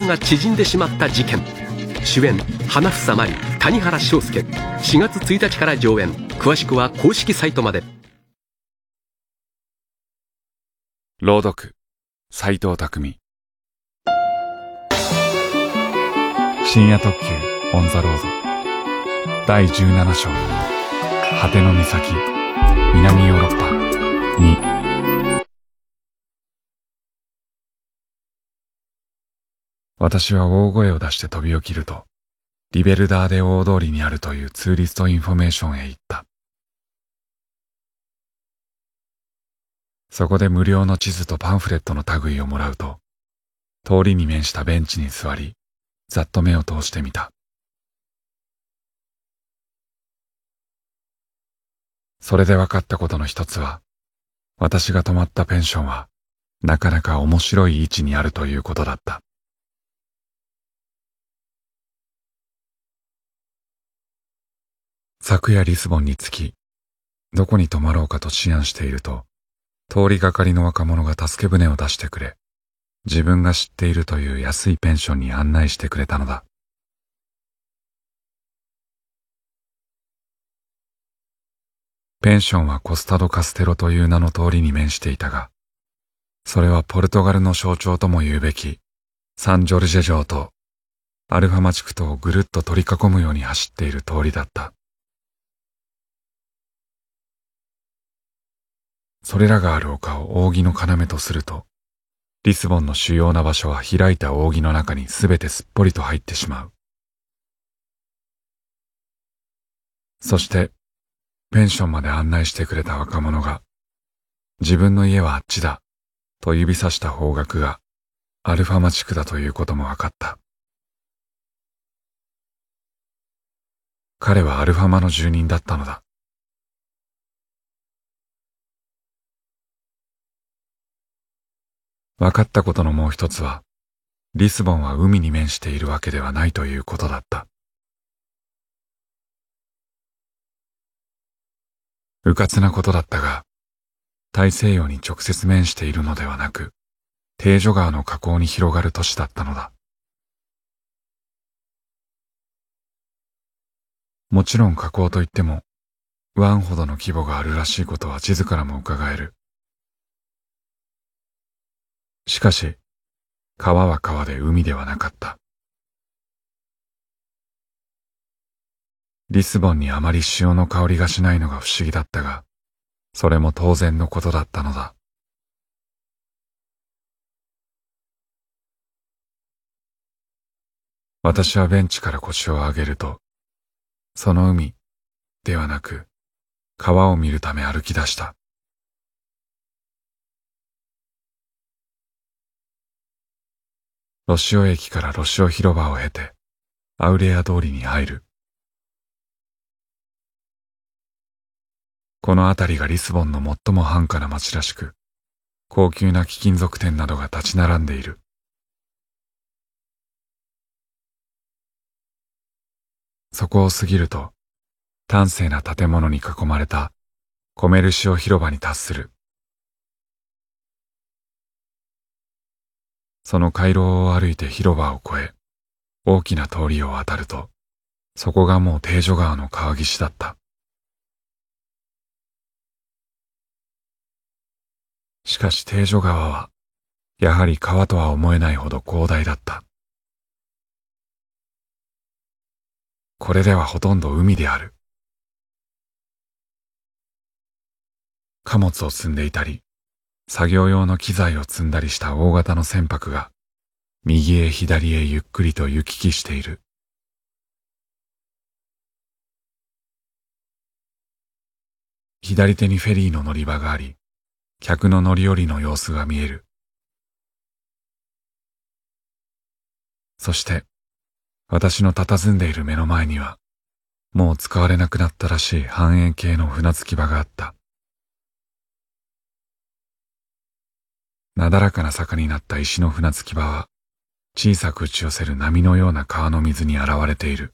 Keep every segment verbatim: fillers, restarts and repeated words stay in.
が縮んでしまった事件。主演花房真里、谷原章介。しがつついたちから上演。詳しくは公式サイトまで。 朗読斉藤匠。深夜特急オンザロードだいじゅうなな章、果ての岬、南ヨーロッパに。私は大声を出して飛び起きると、リベルダーデ大通りにあるというツーリストインフォメーションへ行った。そこで無料の地図とパンフレットの類をもらうと、通りに面したベンチに座り、ざっと目を通してみた。それで分かったことの一つは、私が泊まったペンションは、なかなか面白い位置にあるということだった。昨夜リスボンに着き、どこに泊まろうかと思案していると、通りがかりの若者が助け舟を出してくれ、自分が知っているという安いペンションに案内してくれたのだ。ペンションはコスタド・カステロという名の通りに面していたが、それはポルトガルの象徴とも言うべきサンジョルジェ城とアルファマ地区とをぐるっと取り囲むように走っている通りだった。それらがある丘を扇の要とすると、リスボンの主要な場所は開いた扇の中にすべてすっぽりと入ってしまう。そして、ペンションまで案内してくれた若者が、自分の家はあっちだ、と指さした方角がアルファマ地区だということも分かった。彼はアルファマの住人だったのだ。分かったことのもう一つは、リスボンは海に面しているわけではないということだった。うかつなことだったが、大西洋に直接面しているのではなく、テージョ川の河口に広がる都市だったのだ。もちろん河口といっても、湾ほどの規模があるらしいことは地図からも伺える。しかし、川は川で海ではなかった。リスボンにあまり潮の香りがしないのが不思議だったが、それも当然のことだったのだ。私はベンチから腰を上げると、その海ではなく、川を見るため歩き出した。ロシオ駅からロシオ広場を経て、アウレア通りに入る。この辺りがリスボンの最も繁華な街らしく、高級な貴金属店などが立ち並んでいる。そこを過ぎると、端正な建物に囲まれたコメルシオ広場に達する。その回廊を歩いて広場を越え、大きな通りを渡ると、そこがもうテージョ川の川岸だった。しかしテージョ川は、やはり川とは思えないほど広大だった。これではほとんど海である。貨物を積んでいたり、作業用の機材を積んだりした大型の船舶が、右へ左へゆっくりと行き来している。左手にフェリーの乗り場があり、客の乗り降りの様子が見える。そして、私の佇んでいる目の前には、もう使われなくなったらしい半円形の船着き場があった。なだらかな坂になった石の船着き場は、小さく打ち寄せる波のような川の水に現れている。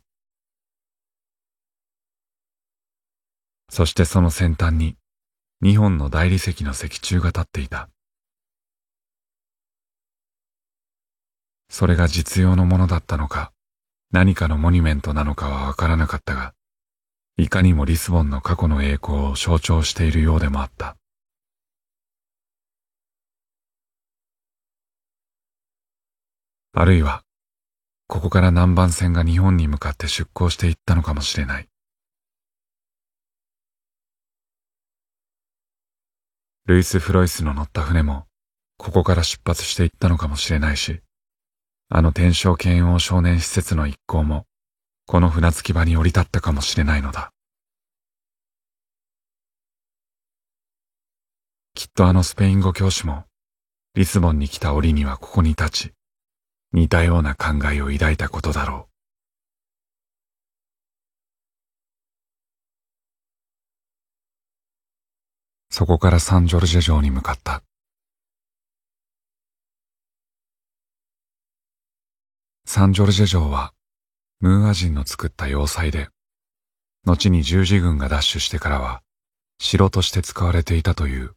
そしてその先端に、二本の大理石の石柱が立っていた。 それが実用のものだったのか、何かのモニュメントなのかはわからなかったが、いかにもリスボンの過去の栄光を象徴しているようでもあった。あるいは、ここから南蛮船が日本に向かって出港していったのかもしれない。ルイス・フロイスの乗った船も、ここから出発していったのかもしれないし、あの天正剣王少年施設の一行も、この船着き場に降り立ったかもしれないのだ。きっとあのスペイン語教師も、リスボンに来た折にはここに立ち、似たような考えを抱いたことだろう。そこからサンジョルジェ城に向かった。サンジョルジェ城は、ムーア人の作った要塞で、後に十字軍が奪取してからは、城として使われていたという。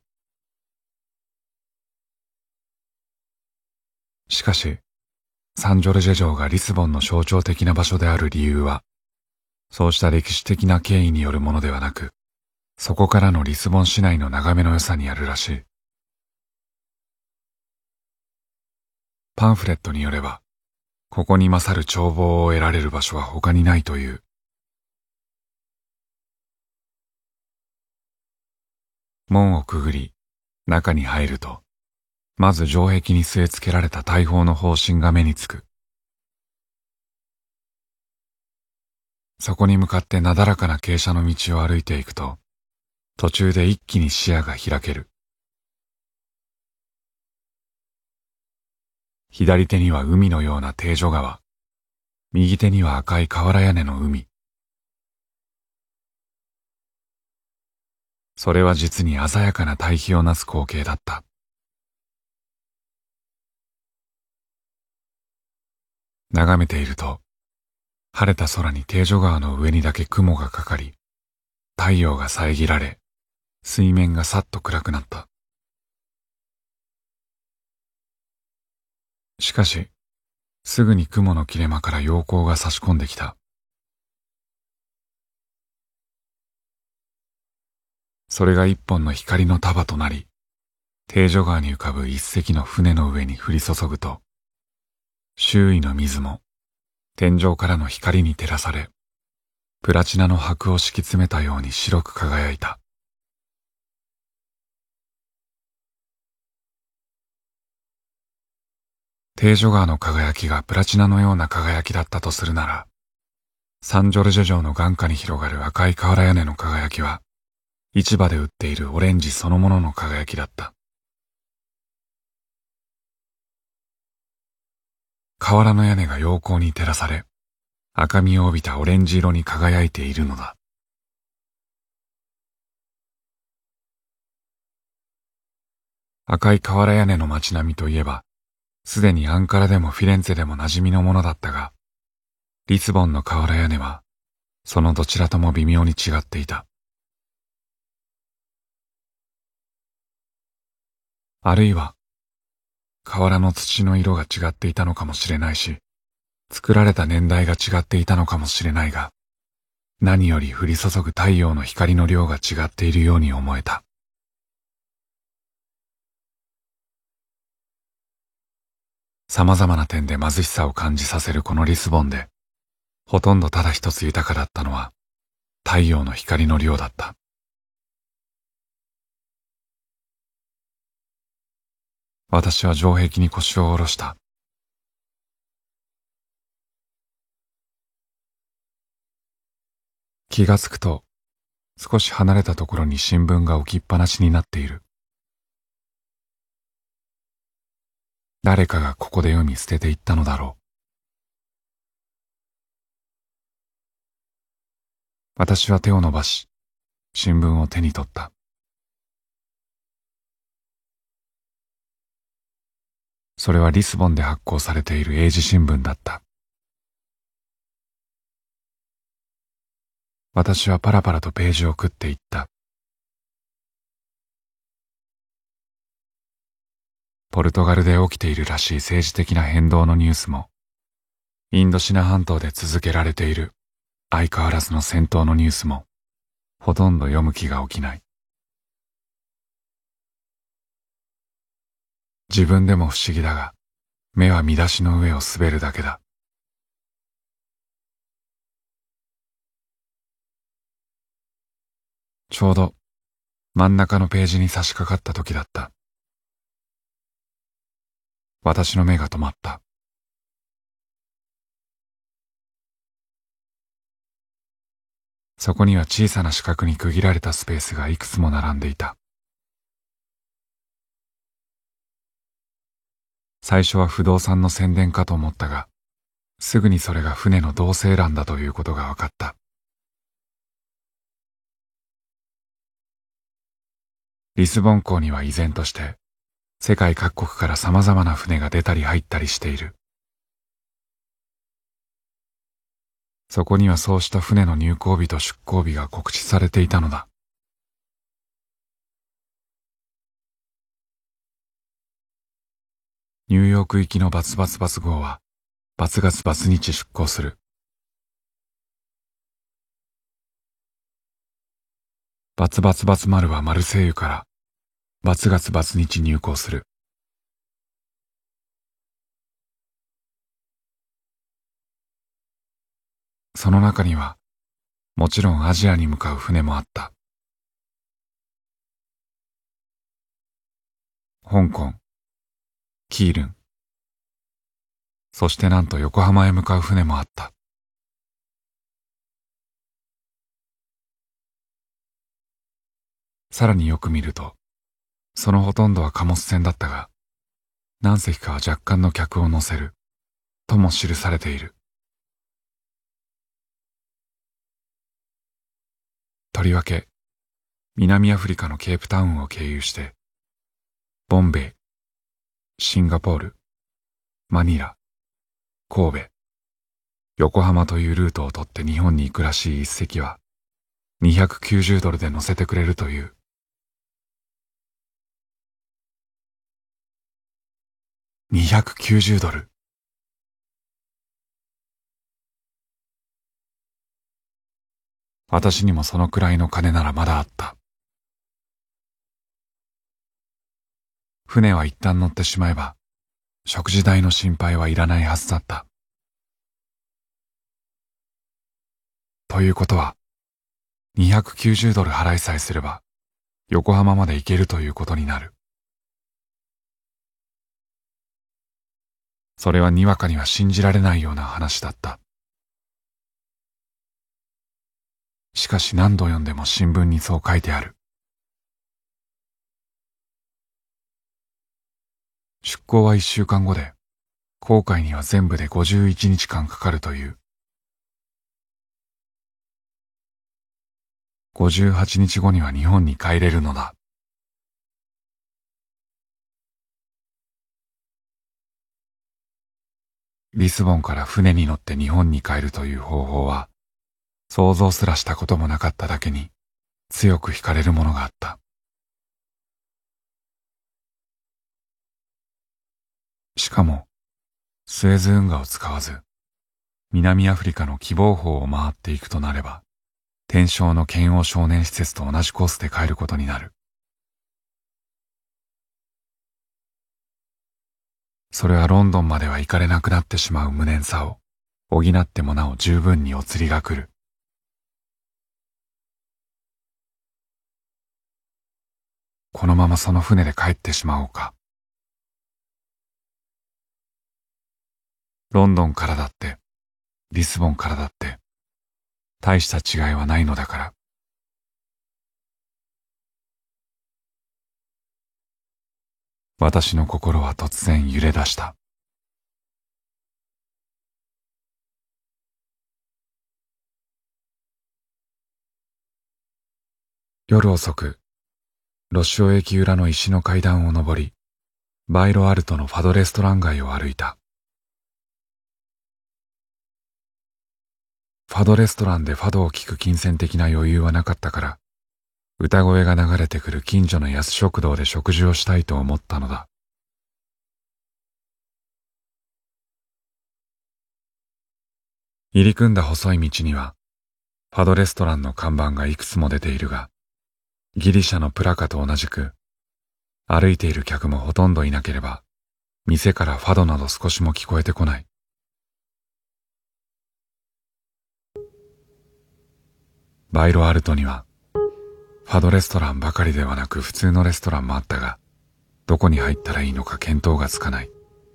しかし、サンジョルジェ城がリスボンの象徴的な場所である理由は、そうした歴史的な経緯によるものではなく、そこからのリスボン市内の眺めの良さにあるらしい。パンフレットによれば、ここに勝る眺望を得られる場所は他にないという。門をくぐり、中に入ると、まず城壁に据え付けられた大砲の砲身が目につく。そこに向かってなだらかな傾斜の道を歩いていくと、途中で一気に視野が開ける。左手には海のような定所川、右手には赤い瓦屋根の海。それは実に鮮やかな対比をなす光景だった。眺めていると、晴れた空に定所川の上にだけ雲がかかり、太陽が遮られ、水面がさっと暗くなった。しかし、すぐに雲の切れ間から陽光が差し込んできた。それが一本の光の束となり、定所川に浮かぶ一隻の船の上に降り注ぐと、周囲の水も天井からの光に照らされ、プラチナの箔を敷き詰めたように白く輝いた。定所川の輝きがプラチナのような輝きだったとするなら、サンジョルジェ城の眼下に広がる赤い瓦屋根の輝きは、市場で売っているオレンジそのものの輝きだった。瓦の屋根が陽光に照らされ、赤みを帯びたオレンジ色に輝いているのだ。赤い瓦屋根の街並みといえば、すでにアンカラでもフィレンツェでも馴染みのものだったが、リスボンの瓦屋根は、そのどちらとも微妙に違っていた。あるいは、瓦の土の色が違っていたのかもしれないし、作られた年代が違っていたのかもしれないが、何より降り注ぐ太陽の光の量が違っているように思えた。様々な点で貧しさを感じさせるこのリスボンで、ほとんどただ一つ豊かだったのは、太陽の光の量だった。私は城壁に腰を下ろした。気がつくと、少し離れたところに新聞が置きっぱなしになっている。誰かがここで読み捨てていったのだろう。私は手を伸ばし、新聞を手に取った。それはリスボンで発行されている英字新聞だった。私はパラパラとページを食っていった。 ポルトガルで起きているらしい政治的な変動のニュースも、インドシナ半島で続けられている相変わらずの戦闘のニュースも、ほとんど読む気が起きない。自分でも不思議だが、目は見出しの上を滑るだけだ。ちょうど真ん中のページに差し掛かった時だった。私の目が止まった。そこには小さな四角に区切られたスペースがいくつも並んでいた。最初は不動産の宣伝かと思ったが、すぐにそれが船の同棲欄だということが分かった。リスボン港には依然として世界各国から様々な船が出たり入ったりしている。そこにはそうした船の入港日と出港日が告知されていたのだ。ニューヨーク行きのバツバツバツ号はバツ月バツ日出港する。バツバツバツ丸はマルセイユからバツ月バツ日入港する。その中にはもちろんアジアに向かう船もあった。香港、キールン、そしてなんと横浜へ向かう船もあった。さらによく見ると、そのほとんどは貨物船だったが、何隻かは若干の客を乗せる、とも記されている。とりわけ、南アフリカのケープタウンを経由して、ボンベイ、シンガポール、マニラ、神戸、横浜というルートを取って日本に行くらしい一隻は、にひゃくきゅうじゅうドルで乗せてくれるという。にひゃくきゅうじゅうドル。私にもそのくらいの金ならまだあった。船は一旦乗ってしまえば、食事代の心配はいらないはずだった。ということは、にひゃくきゅうじゅうドル払いさえすれば、横浜まで行けるということになる。それはにわかには信じられないような話だった。しかし何度読んでも新聞にそう書いてある。出港はいっしゅうかんごで、航海には全部でごじゅういちにちかんかかるという。ごじゅうはちにちごには日本に帰れるのだ。リスボンから船に乗って日本に帰るという方法は、想像すらしたこともなかっただけに、強く惹かれるものがあった。しかも、スエズ運河を使わず、南アフリカの喜望峰を回っていくとなれば、天正の剣王少年施設と同じコースで帰ることになる。それはロンドンまでは行かれなくなってしまう無念さを補ってもなお十分にお釣りが来る。このままその船で帰ってしまおうか。ロンドンからだって、リスボンからだって、大した違いはないのだから。私の心は突然揺れ出した。夜遅く、ロシオ駅裏の石の階段を登り、バイロアルトのファドレストラン街を歩いた。ファドレストランでファドを聴く金銭的な余裕はなかったから、歌声が流れてくる近所の安食堂で食事をしたいと思ったのだ。 入り組んだ細い道には、ファドレストランの看板がいくつも出ているが、ギリシャのプラカと同じく、歩いている客もほとんどいなければ、店からファドなど少しも聞こえてこない。バイロアルトには、ファドレストランばかりではなく普通のレストランもあったが、どこに入ったらいいのか見当がつかない。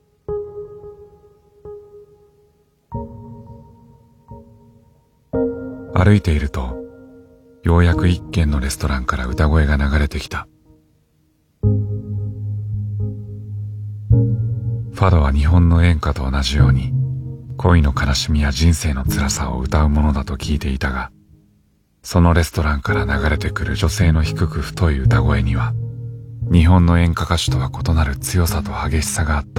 歩いていると、ようやく一軒のレストランから歌声が流れてきた。ファドは日本の演歌と同じように、恋の悲しみや人生の辛さを歌うものだと聞いていたが、そのレストランから流れてくる女性の低く太い歌声には、日本の演歌歌手とは異なる強さと激しさがあった。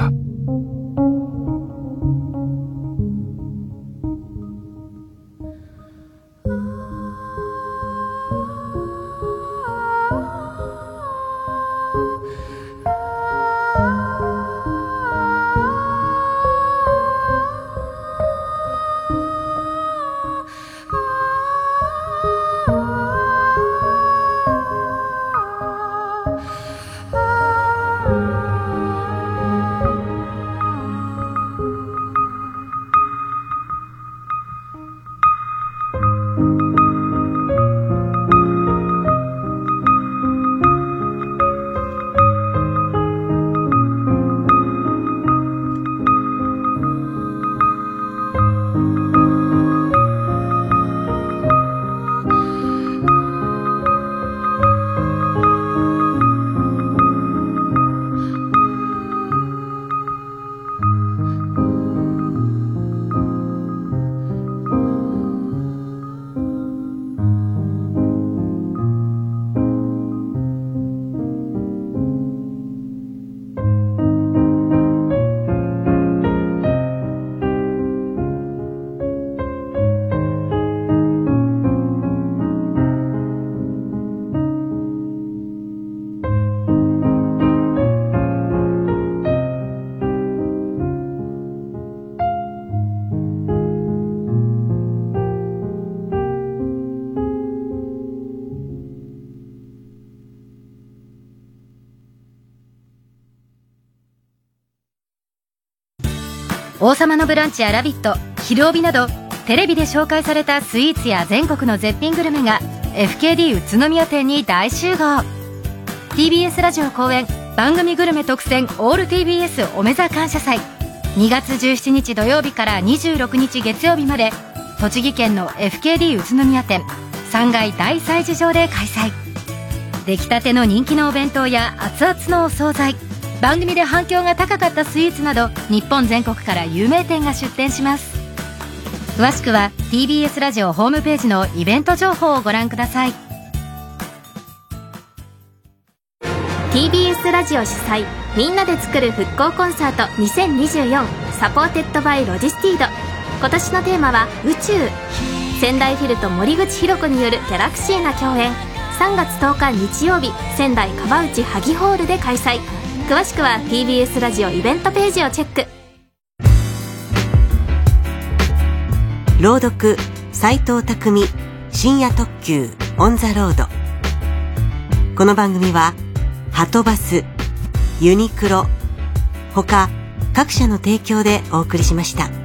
王様のブランチやラビット、昼帯などテレビで紹介されたスイーツや全国の絶品グルメが エフケーディー 宇都宮店に大集合。 ティービーエス ラジオ公演番組グルメ特選オール ティービーエス おめざ感謝祭、にがつじゅうしちにち土曜日からにじゅうろくにち月曜日まで栃木県の エフケーディー 宇都宮店さんがい大催事場で開催。出来たての人気のお弁当や熱々のお惣菜、番組で反響が高かったスイーツなど日本全国から有名店が出店します。詳しくは ティービーエス ラジオホームページのイベント情報をご覧ください。 ティービーエス ラジオ主催みんなで作る復興コンサートにせんにじゅうよんサポーテッドバイロジスティード。今年のテーマは宇宙。仙台フィルと森口博子によるギャラクシーな共演、さんがつとおか日曜日仙台川内萩ホールで開催。詳しくは ティービーエス ラジオイベントページをチェック。 朗読斉藤匠、深夜特急オンザロード。この番組ははとバス、ユニクロ他各社の提供でお送りしました。